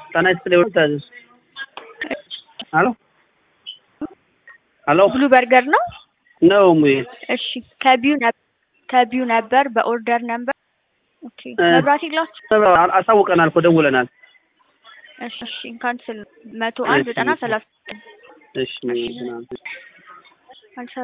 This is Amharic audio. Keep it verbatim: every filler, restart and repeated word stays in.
ታናይት ስለወጣዝ አሎ አሎ ብሉ በርገር ነው ነው ሙይ እሺ ከቢው ከቢው ነበር በኦርደር ነበር ኦኬ መብራት ይላችሁ አሳውቀናል እኮ ደውለናል እሺ እሺ ካንሰል መቶ አንድ ዘጠና ሰላሳ እሺ